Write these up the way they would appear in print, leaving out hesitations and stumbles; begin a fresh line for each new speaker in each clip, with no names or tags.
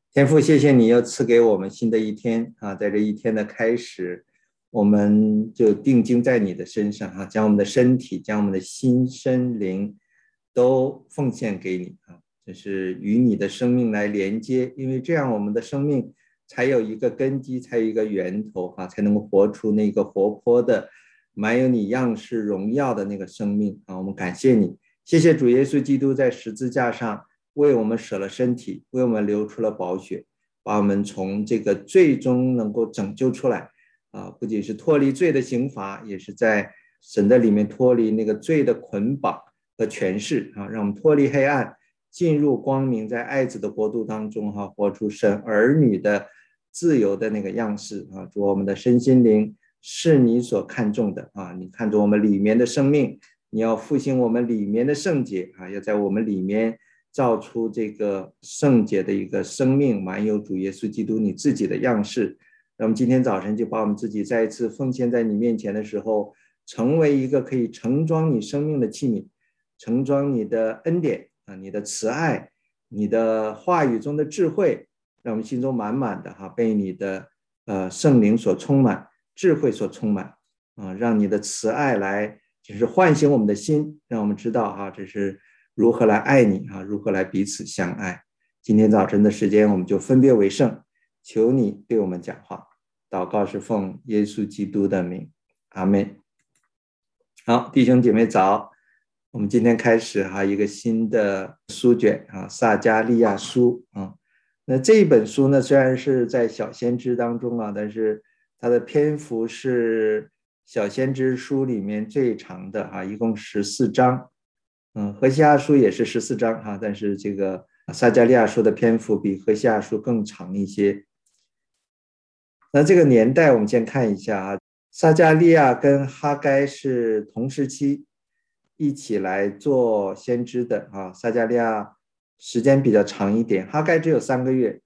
天父，谢谢你又赐给我们新的一天啊！在这一天的开始，我们就定睛在你的身上啊，将我们的身体、将我们的心身灵都奉献给你啊！这是与你的生命来连接，因为这样我们的生命才有一个根基，才有一个源头啊，才能够活出那个活泼的、满有你样式荣耀的那个生命啊！我们感谢你，谢谢主耶稣基督在十字架上为我们舍了身体，为我们流出了宝血，把我们从这个最终能够拯救出来啊！不仅是脱离罪的刑罚，也是在神的里面脱离那个罪的捆绑和权势啊，让我们脱离黑暗，进入光明，在爱子的国度当中哈，活出神儿女的自由的那个样式啊！主，我们的身心灵是你所看重的啊！你看重我们里面的生命，你要复兴我们里面的圣洁啊！要在我们里面造出这个圣洁的一个生命，满有主耶稣基督你自己的样式。那么今天早晨就把我们自己再一次奉献在你面前的时候，成为一个可以盛装你生命的器皿，盛装你的恩典啊，你的慈爱，你的话语中的智慧，让我们心中满满的被你的圣灵所充满，智慧所充满啊，让你的慈爱来就是唤醒我们的心，让我们知道这是如何来爱你啊，如何来彼此相爱。今天早晨的时间我们就分别为圣，求你对我们讲话。祷告是奉耶稣基督的名，阿们。好，弟兄姐妹早，我们今天开始一个新的书卷撒迦利亚书啊。那这一本书呢，虽然是在小先知当中但是它的篇幅是小先知书里面最长的一共14章。何西阿书也是14章但是这个撒迦利亚书的篇幅比何西阿书更长一些。那这个年代我们先看一下撒迦利亚跟哈该是同时期一起来做先知的撒迦利亚时间比较长一点，哈该只有3个月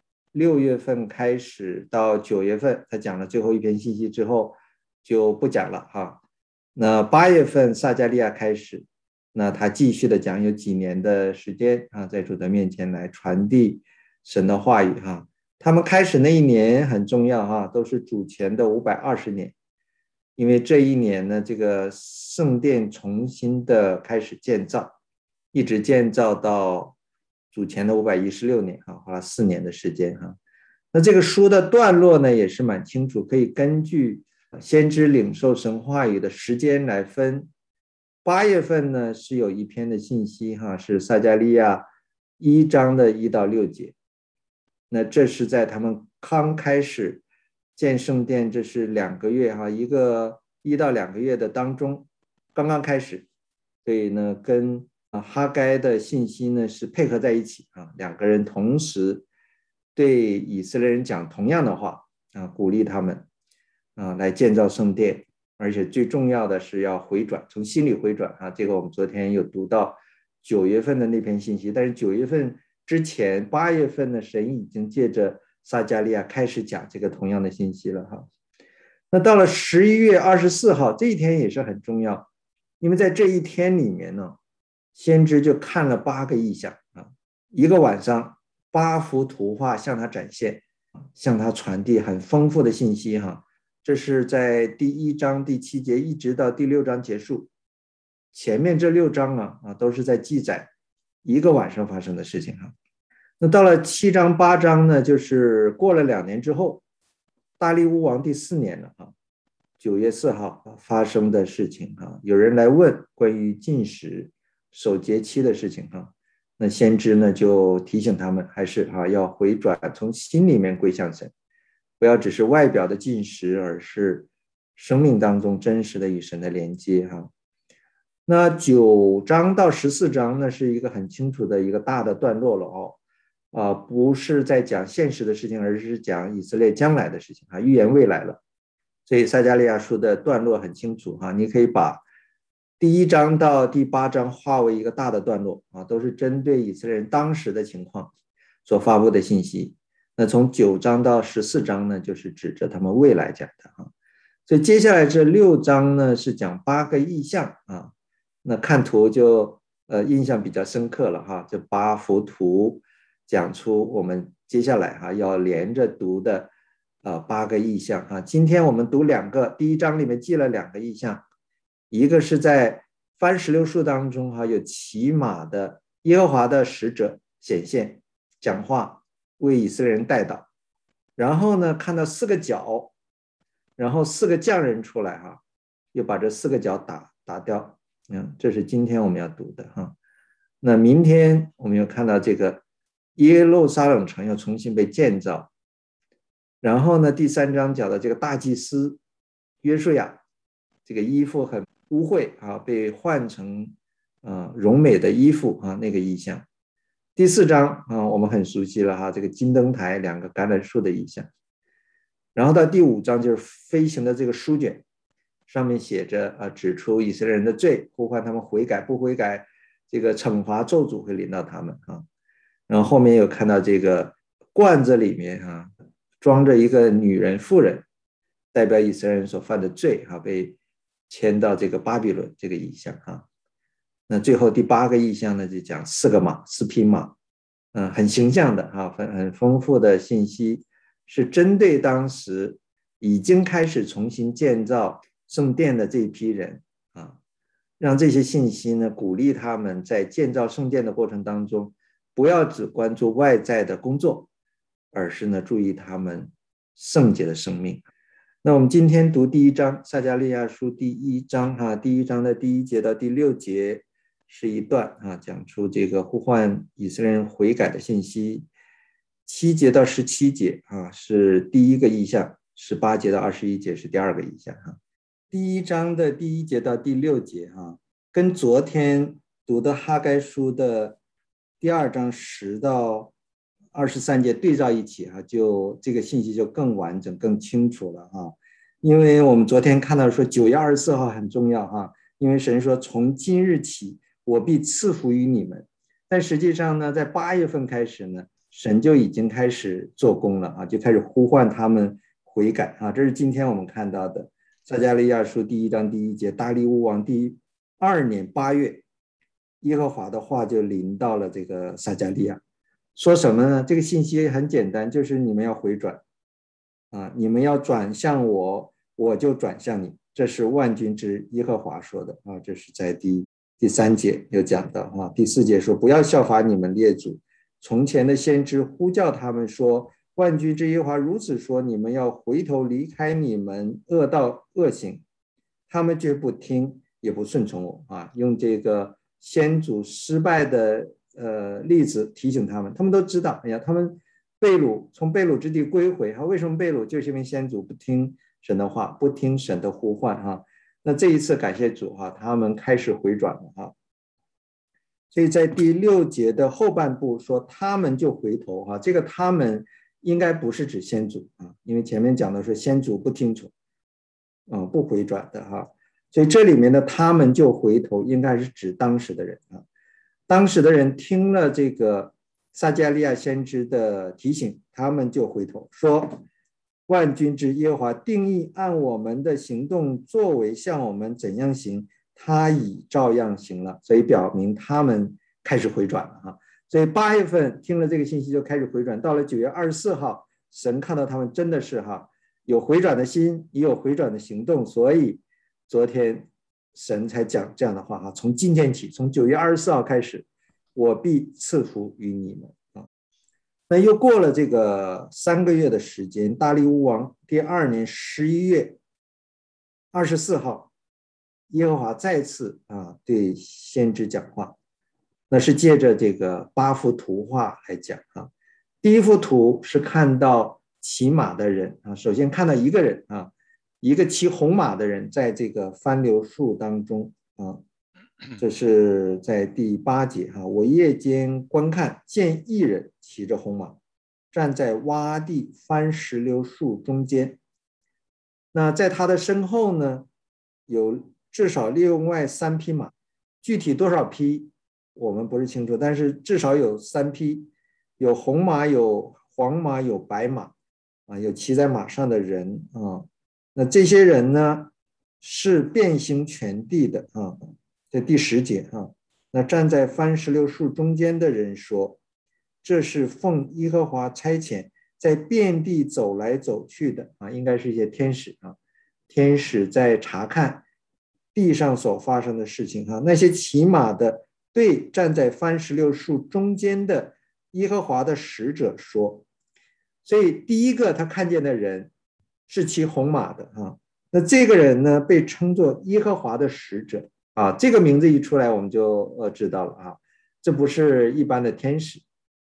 ，6月份开始到9月份，他讲了最后一篇信息之后就不讲了那8月份撒迦利亚开始，那他继续的讲，有几年的时间在主的面前来传递神的话语他们开始那一年很重要都是主前的520年，因为这一年呢，这个圣殿重新的开始建造，一直建造到主前的516年花了4年的时间那这个书的段落呢也是蛮清楚，可以根据先知领受神话语的时间来分。8月份呢是有一篇的信息是撒迦利亚1章的1到6节，那这是在他们刚开始建圣殿，这是2个月一个1到2个月的当中刚刚开始，所以呢跟哈该的信息呢是配合在一起2个人同时对以色列人讲同样的话鼓励他们来建造圣殿，而且最重要的是要回转，从心里回转这个我们昨天有读到9月份的那篇信息，但是9月份之前8月份呢，神已经借着撒迦利亚开始讲这个同样的信息了那到了11月24号这一天也是很重要，因为在这一天里面呢，先知就看了8个异象一个晚上8幅图画向他展现，向他传递很丰富的信息这是在第1章第7节一直到第6章结束，前面这6章都是在记载一个晚上发生的事情那到了7章8章呢，就是过了2年之后，大利乌王第4年了9月4号发生的事情有人来问关于禁食守节期的事情那先知呢就提醒他们，还是要回转，从心里面归向神，不要只是外表的禁食，而是生命当中真实的与神的连接那9章到14章呢是一个很清楚的一个大的段落了不是在讲现实的事情，而是讲以色列将来的事情预言未来了。所以撒迦利亚书的段落很清楚你可以把第1章到第8章划为一个大的段落都是针对以色列人当时的情况所发布的信息。那从9章到14章呢，就是指着他们未来讲的所以接下来这6章呢是讲8个异象那看图就印象比较深刻了这8幅图讲出我们接下来要连着读的8个意象今天我们读2个，第1章里面记了2个意象，一个是在番石榴树当中有骑马的耶和华的使者显现讲话，为以色列人代祷，然后呢看到4个角，然后4个匠人出来又把这4个角打掉，这是今天我们要读的那明天我们又看到这个耶路撒冷城又重新被建造，然后呢第3章讲的这个大祭司约书亚，这个衣服很污秽被换成荣美的衣服那个意象。第4章我们很熟悉了这个金灯台2个橄榄树的意象。然后到第5章就是飞行的这个书卷，上面写着指出以色列人的罪，呼唤他们悔改，不悔改这个惩罚咒诅会临到他们然后后面有看到这个罐子里面装着一个女人妇人，代表以色列人所犯的罪被迁到这个巴比伦这个意象那最后第8个意象呢，就讲4个马4匹马很形象的很丰富的信息，是针对当时已经开始重新建造圣殿的这一批人让这些信息呢鼓励他们在建造圣殿的过程当中，不要只关注外在的工作，而是呢注意他们圣洁的生命。那我们今天读第1章撒迦利亚书第1章第1章的第1节到第6节是一段讲出这个呼唤以色列人悔改的信息。7节到17节是第1个意象，18节到21节是第2个意象第1章的第1节到第6节跟昨天读的哈该书的第2章10到23节对照一起就这个信息就更完整更清楚了因为我们昨天看到说9月24号很重要因为神说从今日起我必赐福于你们，但实际上呢在8月份开始呢，神就已经开始做工了就开始呼唤他们悔改这是今天我们看到的撒迦利亚书第1章第1节，大利乌王第2年8月，耶和华的话就临到了这个撒迦利亚，说什么呢？这个信息很简单，就是你们要回转你们要转向我，我就转向你，这是万军之耶和华说的这是在第3节有讲到第4节说不要效法你们列祖从前的先知，呼叫他们说万军之耶和华如此说，你们要回头离开你们恶道恶行，他们却不听也不顺从我用这个先祖失败的例子提醒他们，他们都知道他们从被掳之地归回为什么被掳？就是因为先祖不听神的话，不听神的呼唤那这一次感谢主他们开始回转了所以在第6节的后半部说他们就回头这个他们应该不是指先祖因为前面讲的是先祖不听从不回转的所以这里面的他们就回头应该是指当时的人当时的人听了这个撒迦利亚先知的提醒，他们就回头说万军之耶和华定义按我们的行动作为向我们怎样行，他已照样行了，所以表明他们开始回转了所以8月份听了这个信息就开始回转，到了9月24号神看到他们真的是有回转的心，也有回转的行动，所以昨天神才讲这样的话从今天起，从9月24号开始，我必赐福于你们那又过了这个3个月的时间，大利乌王第2年11月24号，耶和华再次对先知讲话，那是借着这个8幅图画来讲第一幅图是看到骑马的人首先看到一个人一个骑红马的人在这个番榴树当中这是在第8节我夜间观看，见一人骑着红马，站在洼地番石榴树中间。那在他的身后呢，有至少另外3匹马，具体多少匹我们不是清楚，但是至少有3匹，有红马，有黄马，有白马有骑在马上的人那这些人呢是遍行全地的在第10节那站在番石榴树中间的人说， 这是奉耶和华差遣，在遍地走来走去的啊，应该是一些天使啊，天使在查看地上所发生的事情哈。那些骑马的对站在番石榴树中间的耶和华的使者说，所以第一个他看见的人是骑红马的啊。那这个人呢，被称作耶和华的使者啊，这个名字一出来，我们就知道了啊，这不是一般的天使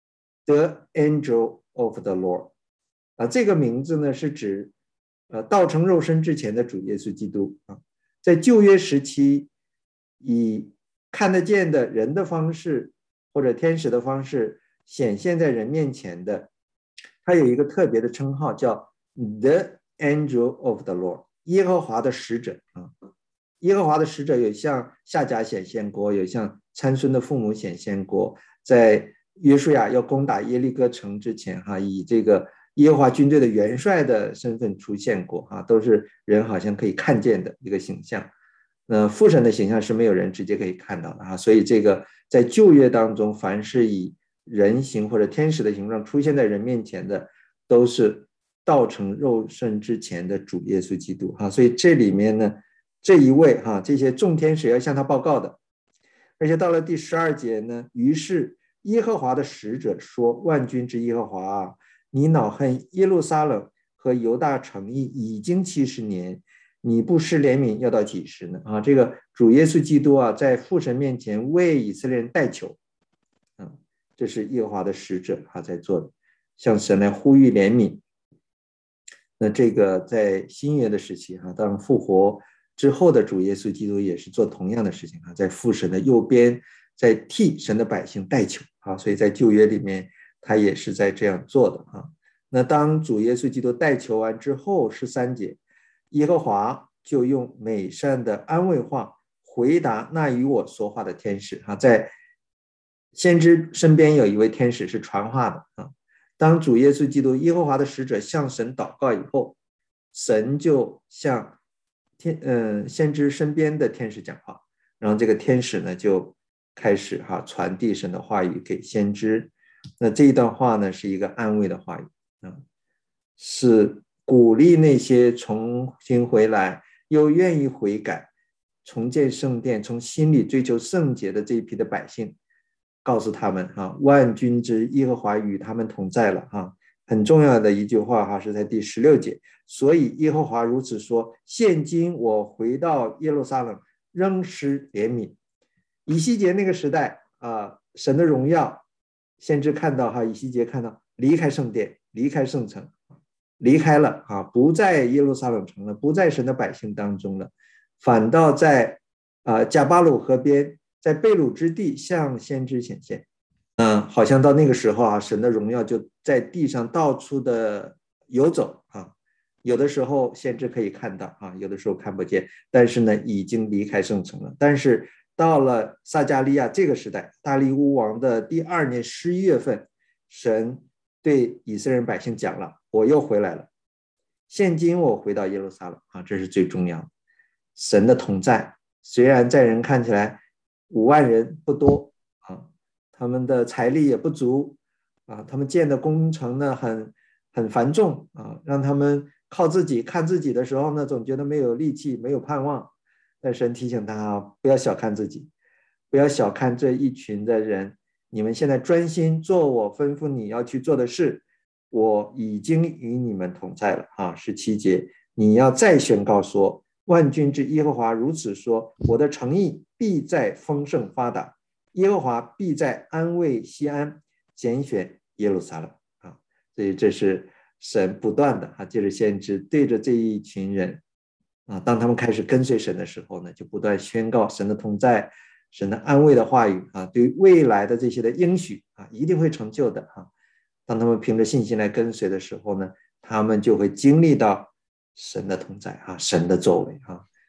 ，The Angel of the Lord 啊，这个名字呢是指道成肉身之前的主耶稣基督啊，在旧约时期，以看得见的人的方式或者天使的方式显现在人面前的，他有一个特别的称号叫 The Angel of the Lord。耶和华的使者啊，耶和华的使者有向夏甲显现过，有向参孙的父母显现过，在约书亚要攻打耶利哥城之前哈，以这个耶和华军队的元帅的身份出现过哈，都是人好像可以看见的一个形象。父神的形象是没有人直接可以看到的哈，所以这个在旧约当中，凡是以人形或者天使的形状出现在人面前的，都是道成肉身之前的主耶稣基督哈，所以这里面呢，这一位哈，这些众天使要向他报告的，而且到了第12节呢，于是耶和华的使者说：“万军之耶和华啊，你恼恨耶路撒冷和犹大城邑已经70年，你不施怜悯要到几时呢？”啊，这个主耶稣基督啊，在父神面前为以色列人代求，这是耶和华的使者啊在做的，向神来呼吁怜悯。那这个在新约的时期哈，当复活之后的主耶稣基督也是做同样的事情啊，在父神的右边，在替神的百姓代求啊，所以在旧约里面他也是在这样做的啊。那当主耶稣基督代求完之后，13节，耶和华就用美善的安慰话回答那与我说话的天使啊，在先知身边有一位天使是传话的啊。当主耶稣基督耶和华的使者向神祷告以后，神就向先知身边的天使讲话，然后这个天使呢就开始传递神的话语给先知。那这一段话呢是一个安慰的话语是鼓励那些重新回来又愿意悔改重建圣殿从心里追求圣洁的这一批的百姓，告诉他们万军之耶和华与他们同在了很重要的一句话是在第16节，所以耶和华如此说，现今我回到耶路撒冷仍施怜悯。以西结那个时代神的荣耀，先知看到以西结看到离开圣殿，离开圣城，离开了不在耶路撒冷城了，不在神的百姓当中了，反倒在迦巴鲁河边，在贝鲁之地向先知显现。好像到那个时候神的荣耀就在地上到处的游走有的时候先知可以看到有的时候看不见，但是呢已经离开圣城了。但是到了撒迦利亚这个时代，大利乌王的第2年11月份，神对以色列人百姓讲了，我又回来了，现今我回到耶路撒冷这是最重要的。神的同在，虽然在人看起来5万人不多他们的财力也不足他们建的工程呢很繁重让他们靠自己看自己的时候呢，总觉得没有力气，没有盼望。但神提醒他不要小看自己，不要小看这一群的人，你们现在专心做我吩咐你要去做的事，我已经与你们同在了17节，你要再宣告说，万军之耶和华如此说，我的诚意必在丰盛发达，耶和华必在安慰西安，拣选耶路撒冷所以这是神不断的借着先知对着这一群人当他们开始跟随神的时候呢，就不断宣告神的同在，神的安慰的话语对未来的这些的应许一定会成就的当他们凭着信心来跟随的时候呢，他们就会经历到神的同在神的作为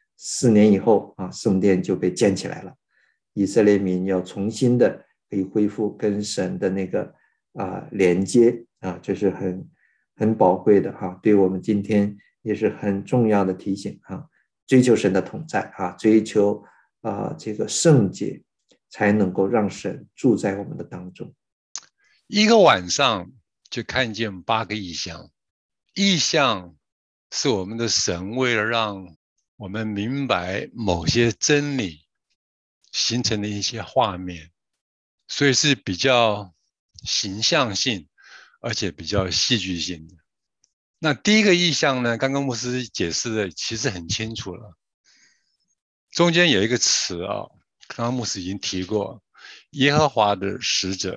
4年以后圣殿就被建起来了，以色列民要重新的可以恢复跟神的那个连接这是很宝贵的对我们今天也是很重要的提醒追求神的同在追求这个圣洁，才能够让神住在我们的当中。
一个晚上就看见8个异象。异象是我们的神为了让我们明白某些真理形成的一些画面，所以是比较形象性，而且比较戏剧性的。那第一个意象呢，刚刚牧师解释的其实很清楚了，中间有一个词啊，刚刚牧师已经提过，耶和华的使者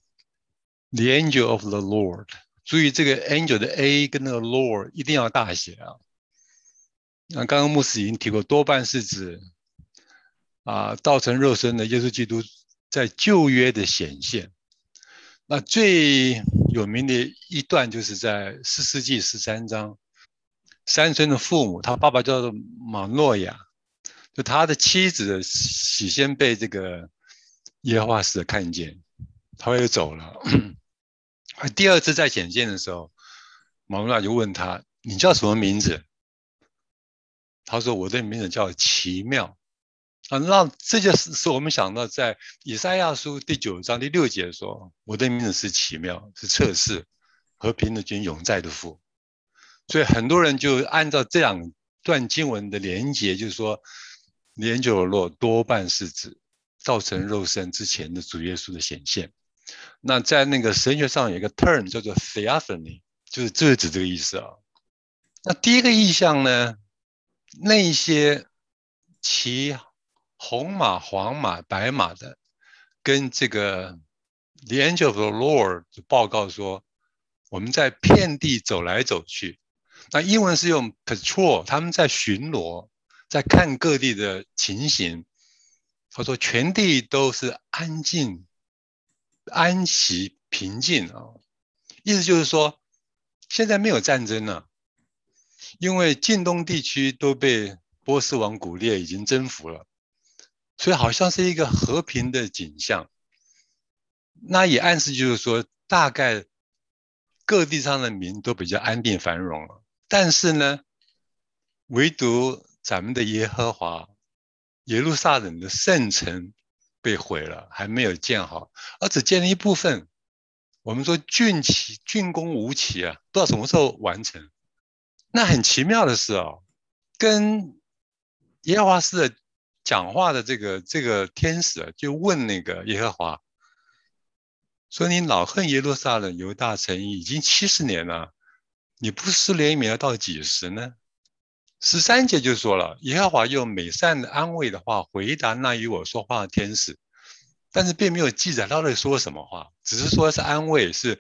，the angel of the Lord。注意这个 angel 的 A 跟那个 Lord 一定要大写啊。那刚刚牧师已经提过，多半是指道成肉身的耶稣基督在旧约的显现。那最有名的一段就是在士师记13章，三孙的父母，他爸爸叫做马诺亚，就他的妻子起先被这个耶和华使者看见，他就走了。第二次再显现的时候，马诺亚就问他：“你叫什么名字？”他说：“我的名字叫奇妙。”那这就是我们想到在以赛亚书第9章第6节说：“我的名字是奇妙，是测试和平的君，永在的父。”所以很多人就按照这两段经文的连结，就是说，连九洛多半是指造成肉身之前的主耶稣的显现。那在那个神学上有一个 term 叫做 theophany， 就是指这个意思啊。那第一个意象呢，那一些骑红马、黄马、白马的，跟这个 the angel of the Lord 就报告说，我们在遍地走来走去。那英文是用 patrol， 他们在巡逻，在看各地的情形。他说全地都是安静、安息、平静啊。意思就是说，现在没有战争了，因为近东地区都被波斯王古列已经征服了，所以好像是一个和平的景象。那也暗示就是说，大概各地上的民都比较安定繁荣了。但是呢，唯独咱们的耶和华，耶路撒冷的圣城被毁了，还没有建好，而只建了一部分。我们说竣工无期啊，不知道什么时候完成。那很奇妙的是哦，跟耶和华使者讲话的这个天使啊，就问那个耶和华说：“你老恨耶路撒冷犹大城已经70年了，你不施怜悯要到几时呢？”13节就说了，耶和华用美善的安慰的话回答那与我说话的天使，但是并没有记载到底说什么话，只是说是安慰，是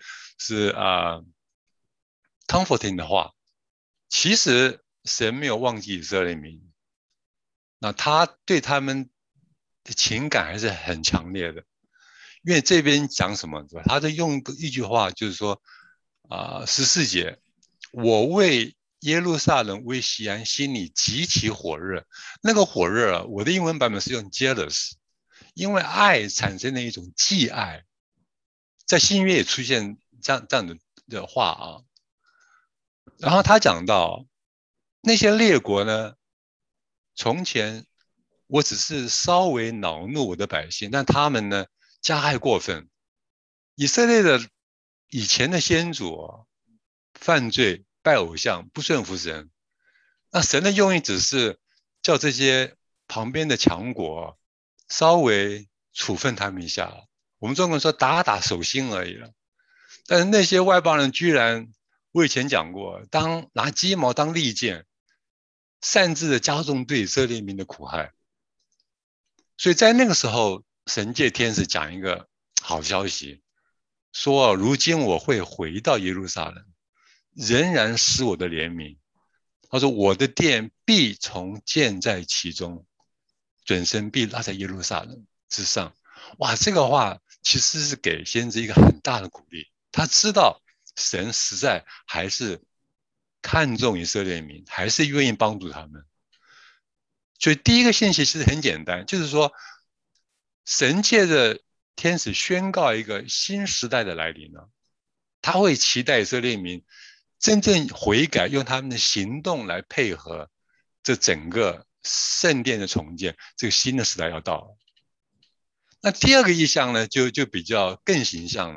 comforting 的话。其实神没有忘记以色列民，那他对他们的情感还是很强烈的。因为这边讲什么，他在用一句话，就是说14节，我为耶路撒冷为西安心里极其火热。那个火热啊，我的英文版本是用 jealous， 因为爱产生了一种忌爱，在新约也出现这样的话啊。然后他讲到那些列国呢，从前我只是稍微恼怒我的百姓，但他们呢加害过分。以色列的以前的先祖犯罪、拜偶像、不顺服神，那神的用意只是叫这些旁边的强国稍微处分他们一下。我们中国人说打打手心而已了。但是那些外邦人居然，我以前讲过，拿鸡毛当利剑，擅自的加重对以色列民的苦害。所以在那个时候，神借天使讲一个好消息，说如今我会回到耶路撒冷，仍然施我的怜悯。他说我的殿必重建在其中，准绳必拉在耶路撒冷之上。哇，这个话其实是给先知一个很大的鼓励。他知道神实在还是看重以色列民，还是愿意帮助他们。所以第一个信息其实很简单，就是说神借着天使宣告一个新时代的来临了，他会期待以色列民真正悔改，用他们的行动来配合这整个圣殿的重建，这个新的时代要到了。那第二个意象呢，就比较更形象了。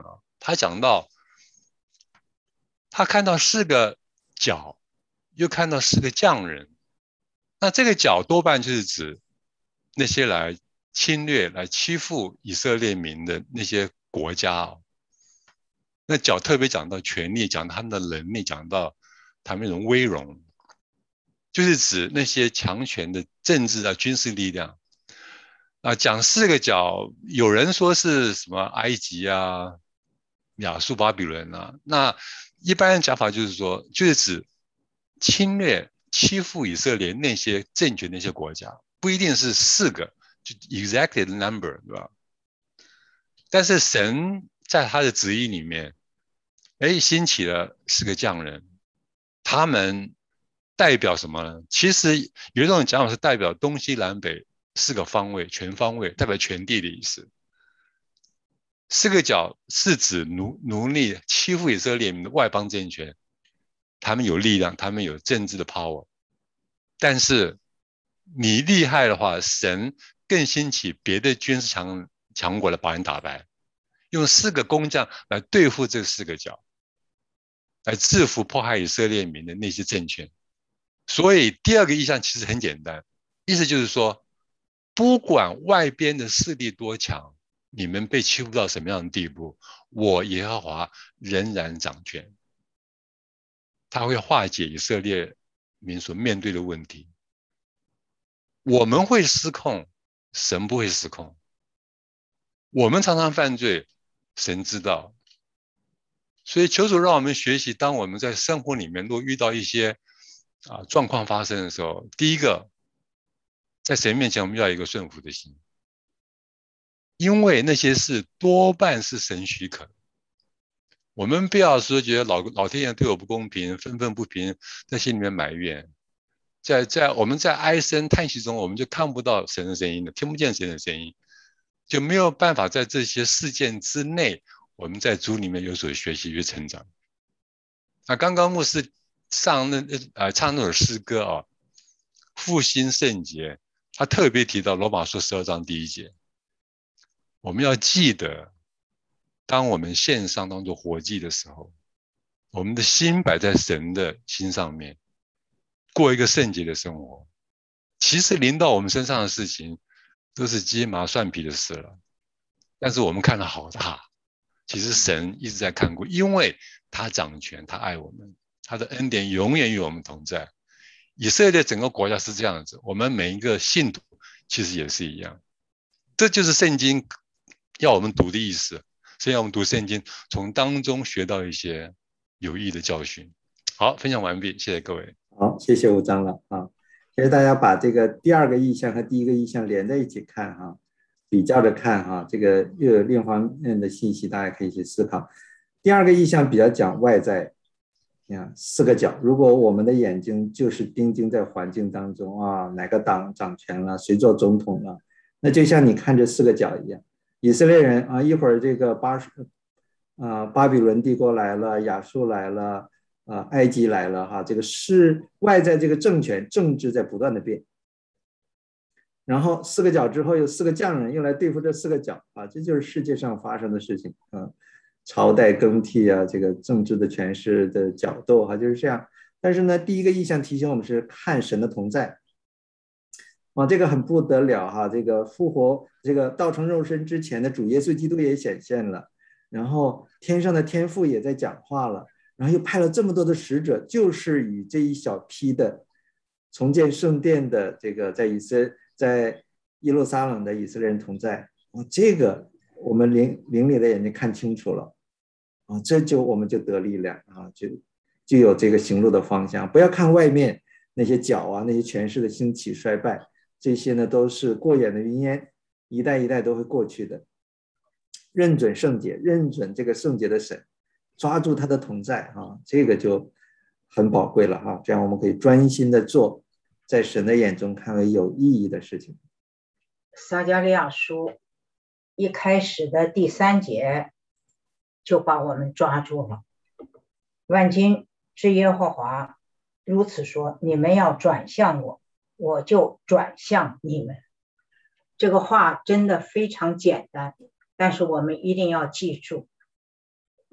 他讲到他看到4个角，又看到4个匠人。那这个角多半就是指那些来侵略、来欺负以色列民的那些国家。那角特别讲到权力，讲到他们的能力，讲到他们那种威荣，就是指那些强权的政治啊、军事力量。讲4个角，有人说是什么埃及啊、亚述、巴比伦啊。那一般的讲法就是说，就是指侵略、欺负以色列那些政权、那些国家，不一定是4个，就 exact number， 对吧？但是神在他的旨意里面，兴起了4个匠人，他们代表什么呢？其实有一种讲法是代表东西南北4个方位，全方位，代表全地的意思。4个角是指奴隶欺负以色列民的外邦政权，他们有力量，他们有政治的 power。但是你厉害的话，神更兴起别的军事强国来把你打败，用4个工匠来对付这4个角，来制服迫害以色列民的那些政权。所以第2个意象其实很简单，意思就是说，不管外边的势力多强，你们被欺负到什么样的地步，我耶和华仍然掌权。他会化解以色列民所面对的问题。我们会失控，神不会失控。我们常常犯罪，神知道。所以求主让我们学习，当我们在生活里面若遇到一些状况发生的时候，第一个，在神面前我们要有一个顺服的心，因为那些事多半是神许可的。我们不要说觉得老天爷对我不公平，愤愤不平，在心里面埋怨。我们在唉声叹息中，我们就看不到神的声音了，听不见神的声音，就没有办法在这些事件之内，我们在主里面有所学习与成长。刚刚牧师唱那首诗歌复兴圣洁，他特别提到罗马书12章第1节，我们要记得，当我们献上当作活祭的时候，我们的心摆在神的心上面，过一个圣洁的生活。其实临到我们身上的事情都是鸡毛蒜皮的事了，但是我们看得好大，其实神一直在看顾，因为他掌权，他爱我们，他的恩典永远与我们同在。以色列整个国家是这样子，我们每一个信徒其实也是一样。这就是圣经要我们读的意思，所以要我们读圣经，从当中学到一些有益的教训。好，分享完毕，谢谢各位。
好，谢谢吴长老啊。其实大家把这个第2个意象和第1个意象连在一起看哈，比较着看哈，这个又有另一方面的信息，大家可以去思考。第2个意象比较讲外在，你看4个角，如果我们的眼睛就是盯睛在环境当中哪个党掌权了，谁做总统了，那就像你看这4个角一样，以色列人一会儿这个巴比伦帝国来了，亚述来了。埃及来了哈，这个是外在这个政权政治在不断的变，然后4个角之后有4个匠人又来对付这4个角这就是世界上发生的事情朝代更替这个政治的权势的角斗就是这样。但是呢，第1个意象提醒我们是看神的同在这个很不得了这个复活，这个道成肉身之前的主耶稣基督也显现了，然后天上的天父也在讲话了。然后又派了这么多的使者，就是与这一小批的重建圣殿的这个在耶路撒冷的以色列人同在这个我们灵里的眼睛看清楚了这就我们就得力量就有这个行路的方向。不要看外面那些角那些权势的兴起衰败，这些呢都是过眼的云烟，一代一代都会过去的。认准圣洁，认准这个圣洁的神，抓住他的同在这个就很宝贵了这样我们可以专心的做在神的眼中看为有意义的事情。
撒迦利亚书一开始的第3节就把我们抓住了。万军之耶和华如此说，你们要转向我，我就转向你们。这个话真的非常简单，但是我们一定要记住，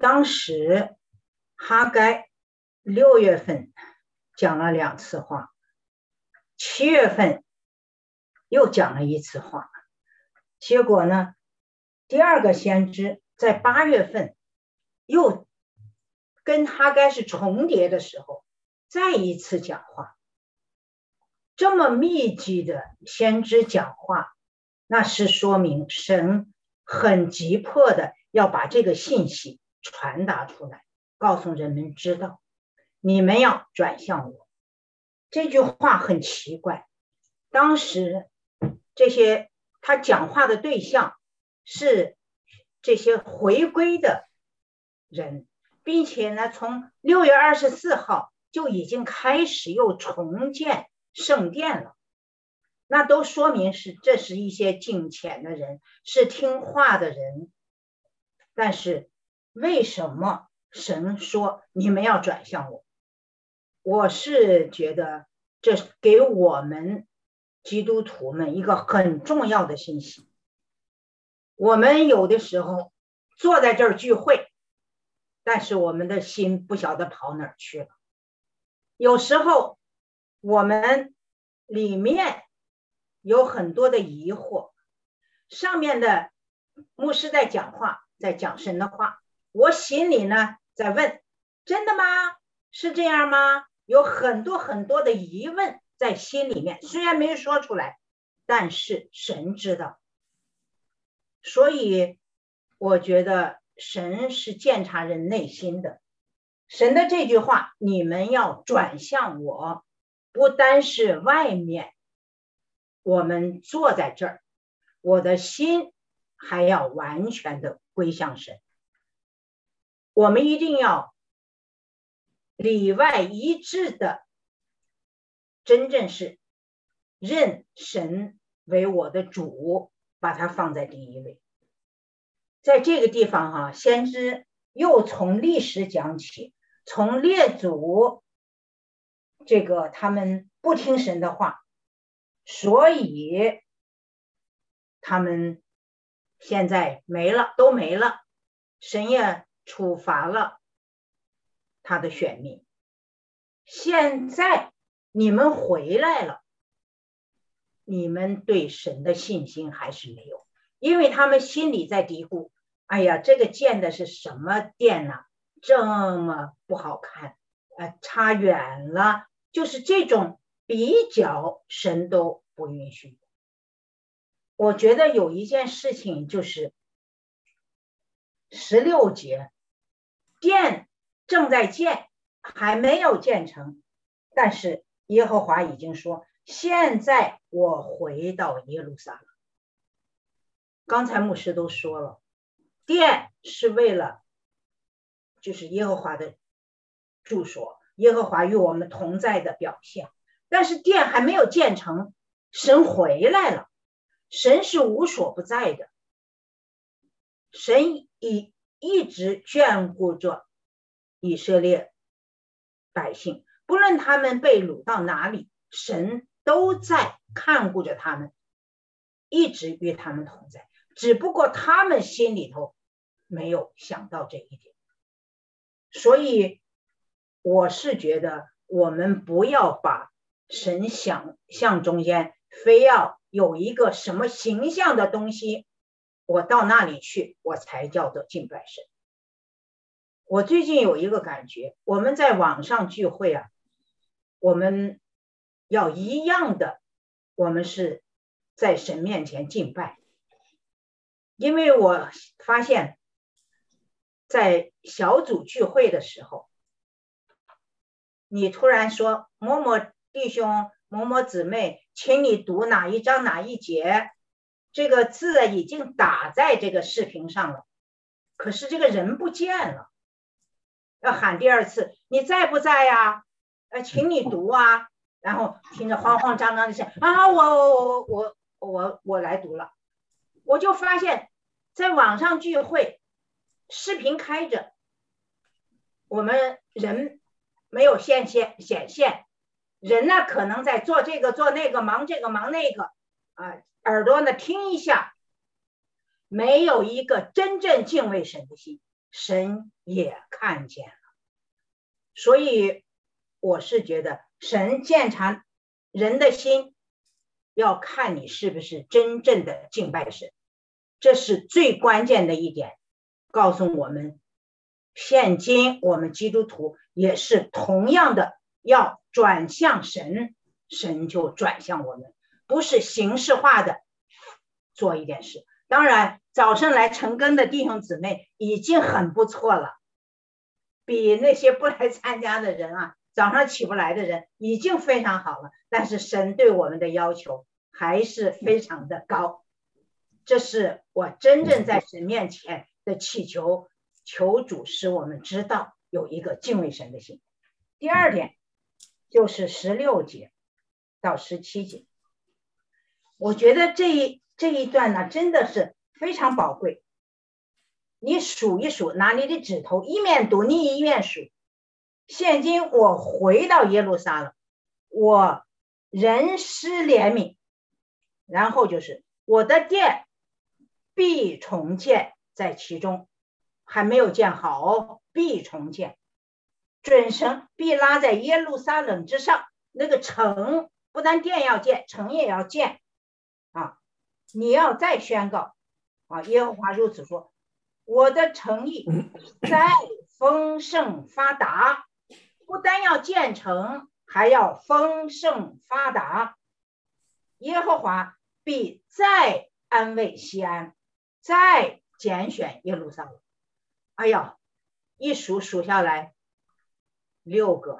当时哈该6月份讲了2次话，7月份又讲了1次话，结果呢，第2个先知在8月份又跟哈该是重叠的时候，再一次讲话。这么密集的先知讲话，那是说明神很急迫的要把这个信息传达出来，告诉人们知道，你们要转向我。这句话很奇怪，当时这些他讲话的对象是这些回归的人，并且呢，从6月24号就已经开始又重建圣殿了，那都说明这是一些敬虔的人，是听话的人。但是为什么神说你们要转向我？我是觉得这给我们基督徒们一个很重要的信息。我们有的时候坐在这儿聚会，但是我们的心不晓得跑哪儿去了。有时候我们里面有很多的疑惑，上面的牧师在讲话，在讲神的话，我心里呢在问，真的吗？是这样吗？有很多很多的疑问在心里面，虽然没说出来，但是神知道。所以我觉得神是鉴察人内心的。神的这句话，你们要转向我，不单是外面我们坐在这儿，我的心还要完全的归向神。我们一定要里外一致的，真正是认神为我的主，把它放在第一位。在这个地方先知又从历史讲起，从列祖这个他们不听神的话，所以他们现在都没了，神也处罚了他的选民。现在你们回来了，你们对神的信心还是没有，因为他们心里在嘀咕，哎呀，这个建的是什么殿呢？这么不好看，差远了，就是这种比较，神都不允许。我觉得有一件事情就是16节，殿正在建，还没有建成，但是耶和华已经说，现在我回到耶路撒冷。刚才牧师都说了，殿是为了就是耶和华的住所，耶和华与我们同在的表现，但是殿还没有建成，神回来了。神是无所不在的，神一直眷顾着以色列百姓，不论他们被掳到哪里，神都在看顾着他们，一直与他们同在，只不过他们心里头没有想到这一点。所以我是觉得我们不要把神想象中间非要有一个什么形象的东西，我到那里去我才叫做敬拜神。我最近有一个感觉，我们在网上聚会我们要一样的，我们是在神面前敬拜。因为我发现在小组聚会的时候，你突然说某某弟兄某某姊妹，请你读哪一章哪一节，这个字已经打在这个视频上了，可是这个人不见了，要喊第2次，你在不在呀？请你读啊。然后听着慌慌张张的声我来读了。我就发现在网上聚会视频开着，我们人没有显现，人呢可能在做这个做那个，忙这个忙那个耳朵呢听一下，没有一个真正敬畏神的心， 神也看见了。所以我是觉得神鉴察人的心，要看你是不是真正的敬拜神，这是最关键的一点，告诉我们现今我们基督徒也是同样的，要转向神，神就转向我们，不是形式化的做一点事。当然早上来晨更的弟兄姊妹已经很不错了，比那些不来参加的人啊，早上起不来的人已经非常好了，但是神对我们的要求还是非常的高。这是我真正在神面前的祈求，求主使我们知道有一个敬畏神的心。第二点就是16节到17节，我觉得这一段呢真的是非常宝贵。你数一数，拿你的指头一面读你一面数。现今我回到耶路撒冷，我人施怜悯，然后就是我的殿必重建在其中，还没有建好，必重建。准绳必拉在耶路撒冷之上，那个城不但殿要建，城也要建啊！你要再宣告啊，耶和华如此说，我的诚意再丰盛发达，不但要建成，还要丰盛发达。耶和华必再安慰西安，再拣选耶路撒冷。哎呀，一数下来6个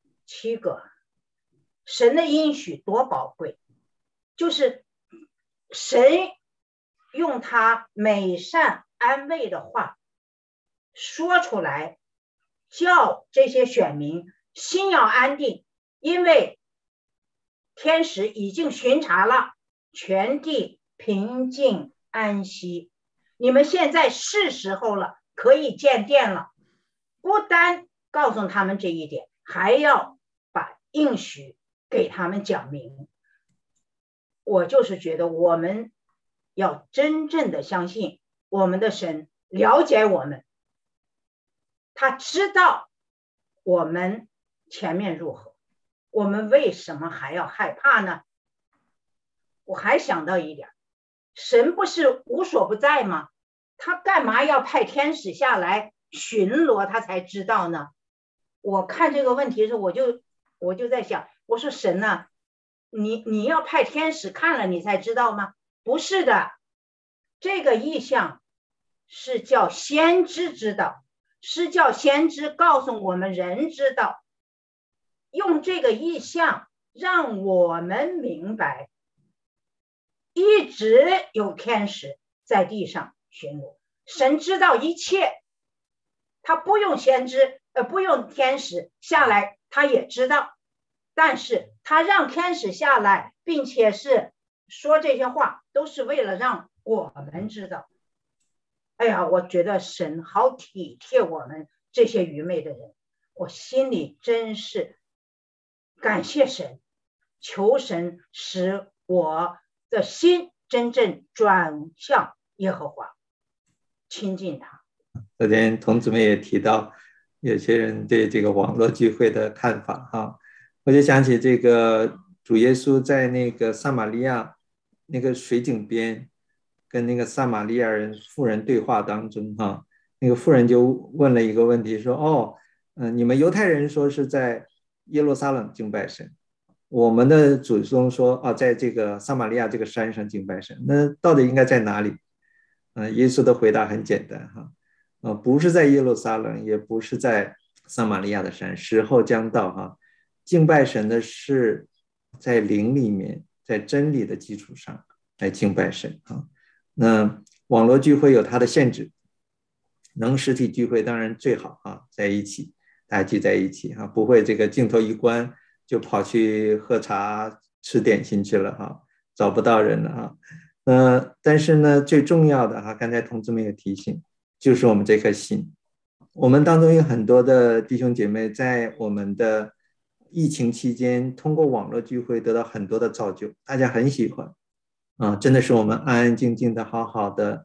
7个，神的应许多宝贵，就是神用他美善安慰的话说出来，叫这些选民心要安定，因为天使已经巡查了，全地平静安息。你们现在是时候了，可以建殿了。不单告诉他们这一点，还要把应许给他们讲明。我就是觉得我们要真正的相信我们的神了解我们，他知道我们前面如何，我们为什么还要害怕呢？我还想到一点，神不是无所不在吗？他干嘛要派天使下来巡逻他才知道呢？我看这个问题的时候，我就在想，我说神呢，你要派天使看了你才知道吗？不是的，这个意象是叫先知知道，是叫先知告诉我们人知道，用这个意象让我们明白，一直有天使在地上巡逻，神知道一切，他不用先知不用天使下来他也知道，但是他让天使下来并且是说这些话，都是为了让我们知道。哎呀，我觉得神好体贴我们这些愚昧的人，我心里真是感谢神，求神使我的心真正转向耶和华，亲近他。
昨天同志们也提到有些人对这个网络聚会的看法哈，我就想起这个主耶稣在那个撒玛利亚那个水井边跟那个撒玛利亚人妇人对话当中哈，那个妇人就问了一个问题说你们犹太人说是在耶路撒冷敬拜神，我们的祖宗说在这个撒玛利亚这个山上敬拜神，那到底应该在哪里？耶稣的回答很简单哈，不是在耶路撒冷，也不是在撒玛利亚的山，时候将到哈，敬拜神的是在灵里面，在真理的基础上来敬拜神啊。那网络聚会有它的限制，能实体聚会当然最好啊，在一起，大家聚在一起哈，不会这个镜头一关就跑去喝茶吃点心去了哈，找不到人了哈。但是呢，最重要的哈，刚才同志们也提醒，就是我们这颗心。我们当中有很多的弟兄姐妹在我们的疫情期间通过网络聚会得到很多的造就，大家很喜欢真的是我们安安静静的好好的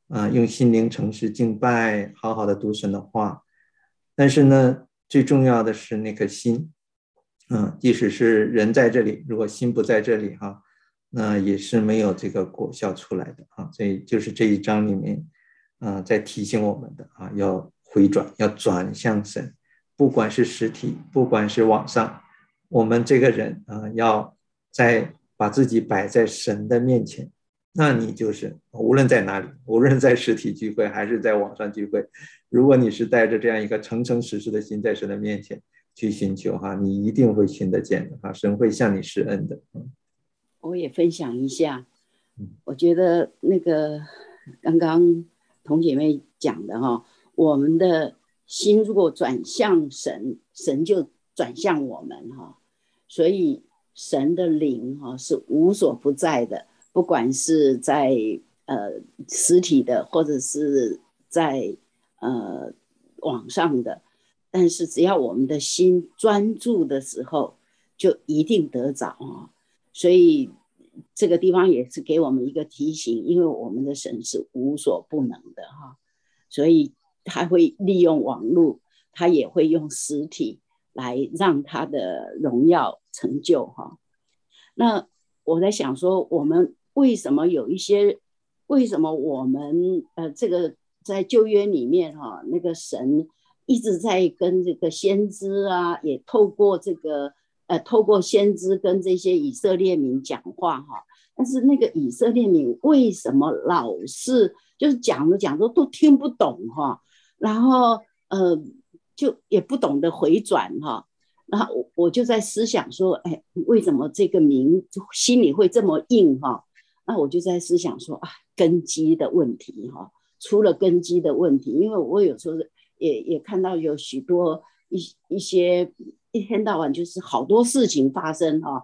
用心灵诚实敬拜，好好的读神的话。但是呢，最重要的是那颗心，即使是人在这里，如果心不在这里哈，那也是没有这个果效出来的啊。所以就是这一章里面，在提醒我们的啊，要回转，要转向神，不管是实体，不管是网上，我们这个人要把自己摆在神的面前。那你就是无论在哪里，无论在实体聚会还是在网上聚会，如果你是带着这样一个诚诚实实的心在神的面前去寻求哈，你一定会寻得见的哈，神会向你施恩的。
我也分享一下，我觉得那个刚刚童姐妹讲的哈，我们的心如果转向神，神就转向我们哈，所以神的灵哈是无所不在的。不管是在实体的，或者是在网上的，但是只要我们的心专注的时候，就一定得着啊。所以这个地方也是给我们一个提醒，因为我们的神是无所不能的哈，所以他会利用网络，他也会用实体来让他的荣耀成就哈。那我在想说，我们为什么我们这个在旧约里面哈，那个神一直在跟这个先知啊，也透过这个透过先知跟这些以色列民讲话哈，但是那个以色列民为什么老是就是讲着都听不懂哈，然后就也不懂得回转哈。然后我就在思想说，为什么这个民心里会这么硬哈？那我就在思想说根基的问题哈，出了根基的问题。因为我有时候也看到有许多一些一天到晚就是好多事情发生哈，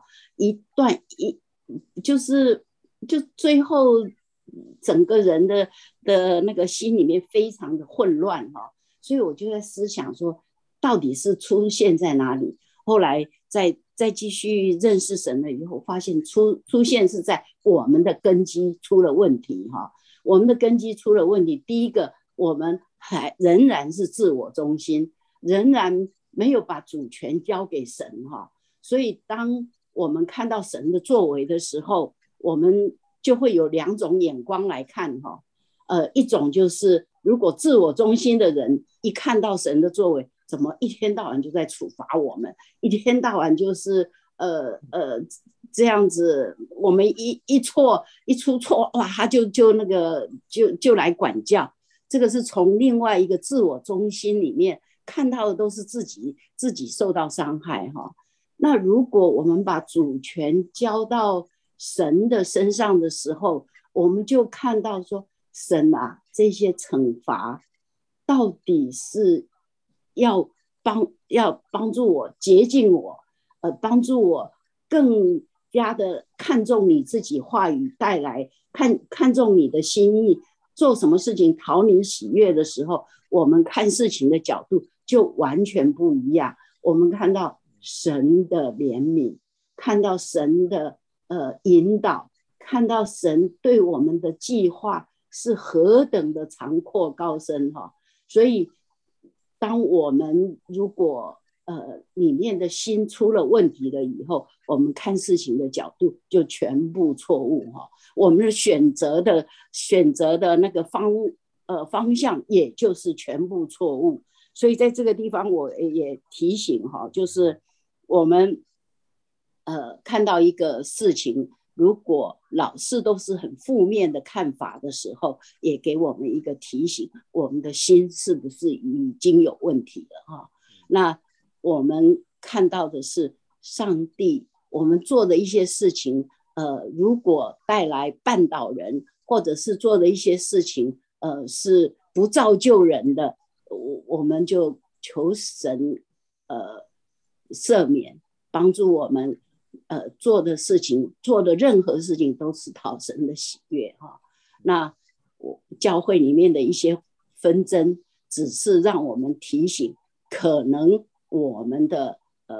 就最后整个人的那个心里面非常的混乱哈，所以我就在思想说，到底是出现在哪里？后来再继续认识神了以后，发现出现是在我们的根基出了问题哈。我们的根基出了问题，第一个，我们仍然是自我中心，仍然没有把主权交给神哈。所以当我们看到神的作为的时候，我们就会有两种眼光来看哈。一种就是如果自我中心的人一看到神的作为，怎么一天到晚就在处罚我们，一天到晚就是这样子，我们一出错哇，他就那个就来管教。这个是从另外一个自我中心里面看到的，都是自己受到伤害哈。那如果我们把主权交到神的身上的时候，我们就看到说，神啊，这些惩罚到底是要帮助我洁净我，帮助我更加的看重你自己话语带来，看重你的心意，做什么事情讨你喜悦的时候，我们看事情的角度就完全不一样。我们看到神的怜悯，看到神的引导，看到神对我们的计划是何等的长阔高深哈。所以当我们如果里面的心出了问题了以后，我们看事情的角度就全部错误哈。我们的选择的那个方向也就是全部错误。所以在这个地方我也提醒哈，就是我们看到一个事情，如果老是都是很负面的看法的时候，也给我们一个提醒，我们的心是不是已经有问题了哈？那我们看到的是上帝，我们做的一些事情，如果带来绊倒人，或者是做的一些事情，是不造就人的，我们就求神赦免，帮助我们做的事情，做的任何事情都是讨神的喜悦哈。那教会里面的一些纷争，只是让我们提醒，可能我们的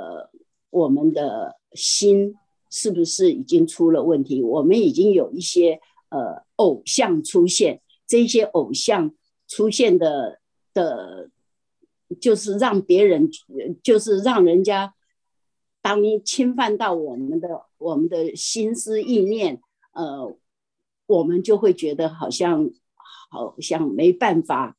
心是不是已经出了问题？我们已经有一些偶像出现， 这些偶像出现的，就是让别人，就是让人家当侵犯到我们的心思意念，我们就会觉得好像没办法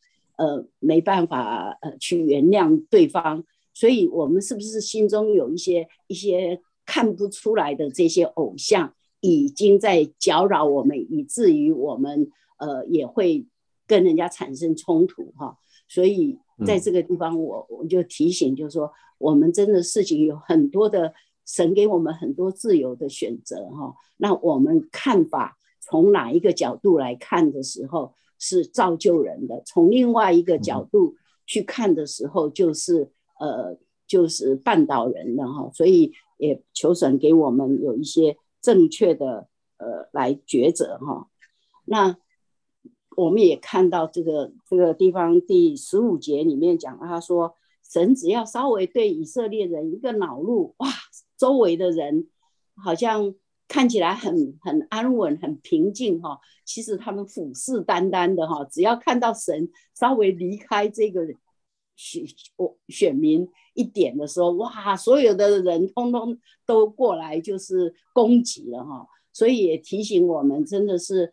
去原谅对方，所以我们是不是心中有一些看不出来的这些偶像，已经在搅扰我们，以至于我们也会跟人家产生冲突哈。所以在这个地方我就提醒，就是说我们真的事情有很多的，神给我们很多自由的选择哈。那我们看法从哪一个角度来看的时候是造就人的，从另外一个角度去看的时候就是绊倒人的哈。所以也求神给我们有一些正确的来抉择哈。那我们也看到这个地方第15节里面讲，他说神只要稍微对以色列人一个恼怒，哇，周围的人好像看起来很安稳很平静哈，其实他们虎视眈眈的哈，只要看到神稍微离开这个选民一点的时候，哇，所有的人通通都过来就是攻击了哈。所以也提醒我们真的是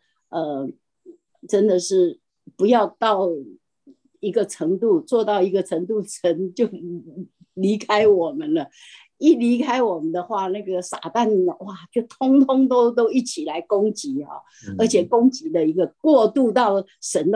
不要到一个程度，做到一个程度，神就离开我们了。一离开我们的话，那个撒旦哇，就通通都一起来攻击哈，而且攻击的一个过度到神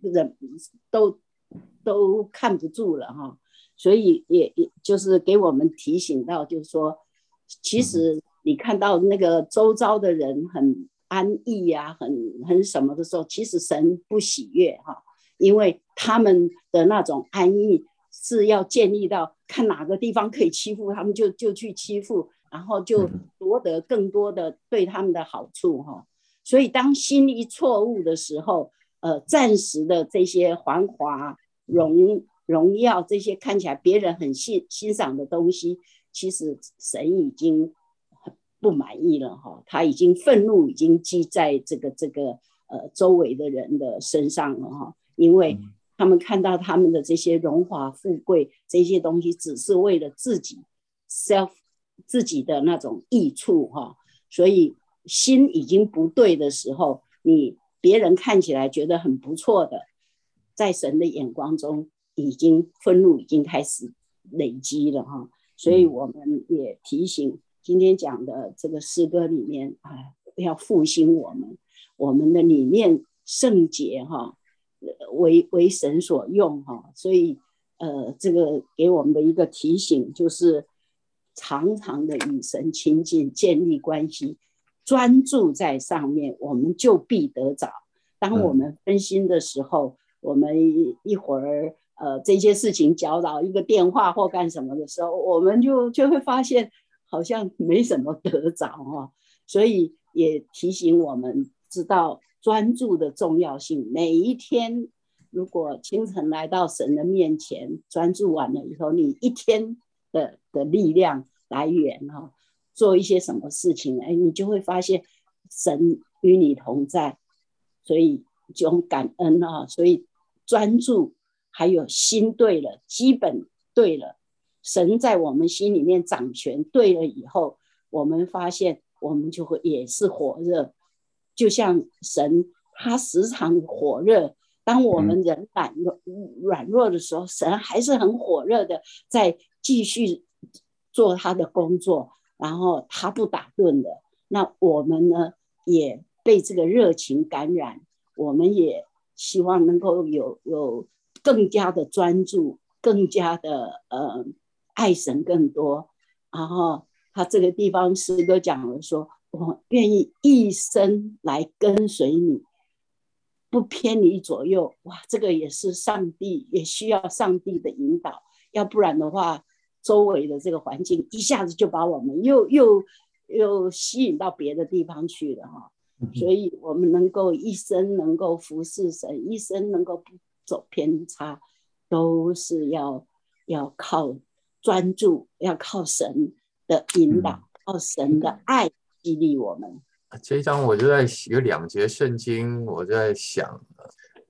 都看不住了哈。所以也就是给我们提醒到，就是说，其实你看到那个周遭的人很安逸啊，很什么的时候，其实神不喜悦哈，因为他们的那种安逸是要建立到看哪个地方可以欺负他们就去欺负，然后就夺得更多的对他们的好处哈。所以当心一错误的时候，暂时的这些繁华荣耀，这些看起来别人很欣赏的东西，其实神已经不满意了哈，他已经愤怒已经积在这个周围的人的身上了哈，因为他们看到他们的这些荣华富贵这些东西只是为了自己的那种益处哈，所以心已经不对的时候，别人看起来觉得很不错的，在神的眼光中愤怒已经开始累积了哈。所以我们也提醒今天讲的这个诗歌里面要复兴我们的里面圣洁哈，为神所用哈。所以这个给我们的一个提醒就是常常的与神亲近，建立关系，专注在上面，我们就必得着。当我们分心的时候，我们一会儿这些事情搅扰一个电话或干什么的时候，我们就会发现好像没什么得着哈。所以也提醒我们知道专注的重要性。每一天如果清晨来到神的面前，专注完了以后，你一天的力量来源哈，做一些什么事情，你就会发现神与你同在，所以就用感恩啊。所以专注还有心对了，基本对了，神在我们心里面掌权对了以后，我们发现我们就会也是火热，就像神他时常火热，当我们人软弱的时候，神还是很火热的在继续做他的工作，然后他不打盹的。那我们呢也被这个热情感染，我们也希望能够有更加的专注，更加的爱神更多。然后他这个地方诗歌讲了说，我愿意一生来跟随你，不偏离左右。哇，这个也是上帝，也需要上帝的引导，要不然的话周围的这个环境一下子就把我们又吸引到别的地方去了哈。所以我们能够一生能够服侍神，一生能够不走偏差，都是要靠专注，要靠神的引导，靠神的爱激励我们。
这一章我就在有2节圣经，我在想，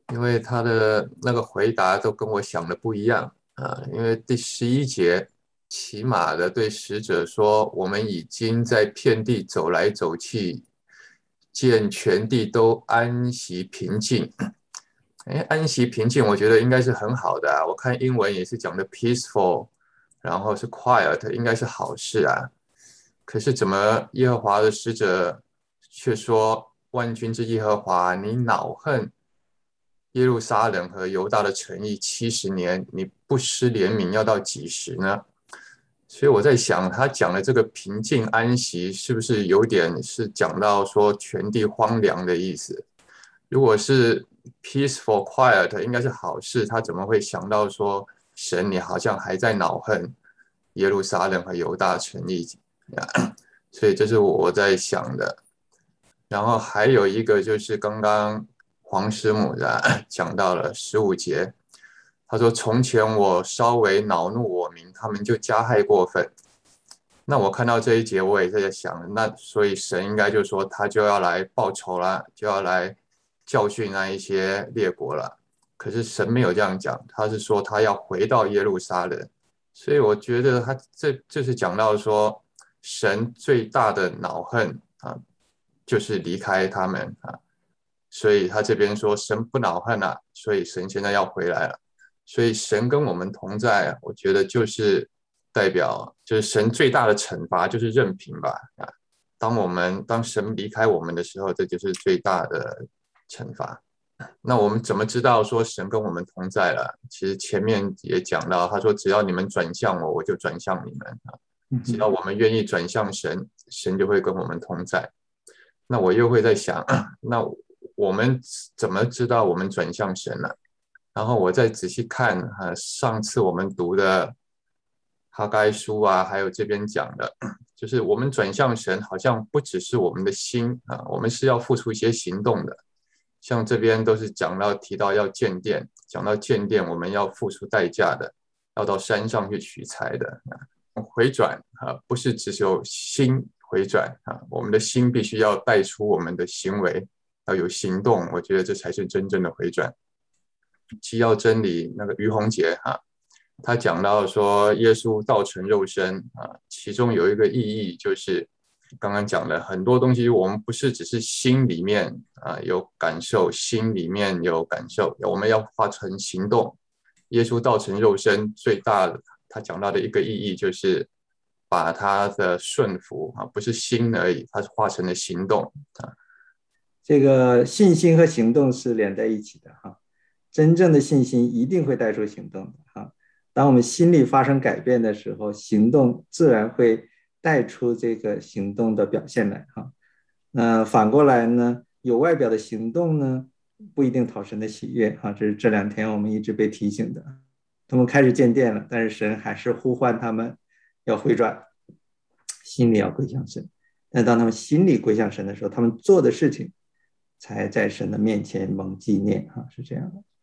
因为他的那个回答都跟我想的不一样啊。因为第11节骑马的对使者说：“我们已经在遍地走来走去，见全地都安息平静。”安息平静，我觉得应该是很好的啊。我看英文也是讲的 peaceful，然后是 quiet，应该是好事啊。可是怎么耶和华的使者却说：“万军之耶和华，你恼恨耶路撒冷和犹大的诚意70年，你不失怜悯要到几时呢？”所以我在想，他讲的这个平静安息，是不是有点是讲到说全地荒凉的意思？如果是 peaceful quiet，应该是好事，他怎么会想到说神你好像还在恼恨耶路撒冷和犹大诚意？所以这是我在想的。然后还有一个就是刚刚黄师母的讲到了15节，他说：“从前我稍微恼怒我民，他们就加害过分。”那我看到这一节，我也在想，那所以神应该就说他就要来报仇了，就要来教训那一些列国了。可是神没有这样讲，他是说他要回到耶路撒冷。所以我觉得他这是讲到说神最大的恼恨啊，就是离开他们啊。所以他这边说神不恼恨啊，所以神现在要回来了。所以神跟我们同在，我觉得就是代表就是神最大的惩罚就是任凭吧啊。当神离开我们的时候，这就是最大的惩罚。那我们怎么知道说神跟我们同在了？其实前面也讲到，他说只要你们转向我，我就转向你们啊。只要我们愿意转向神，神就会跟我们同在。那我又会在想，那我们怎么知道我们转向神呢？然后我再仔细看上次我们读的哈该书啊，还有这边讲的，就是我们转向神，好像不只是我们的心啊，我们是要付出一些行动的。像这边都是提到要建殿，讲到建殿，我们要付出代价的，要到山上去取材的。回转不是只有心回转啊，我们的心必须要带出我们的行为，要有行动，我觉得这才是真正的回转。基要真理那个于洪杰他讲到说耶稣道成肉身其中有一个意义就是刚刚讲的很多东西，我们不是只是心里面有感受，心里面有感受，我们要化成行动。耶稣道成肉身最大的他讲到的一个意义就是把他的顺服不是心而已，他是化成了行动
这个信心和行动是连在一起的真正的信心一定会带出行动的当我们心里发生改变的时候，行动自然会带出这个行动的表现来那反过来呢，有外表的行动呢，不一定讨神的喜悦这是这2天我们一直被提醒的。他们开始建殿了，但是神还是呼唤他们要回转，心里要归向神。但当他们心里归向神的时候，他们做的事情才在神的面前蒙纪念是这样的。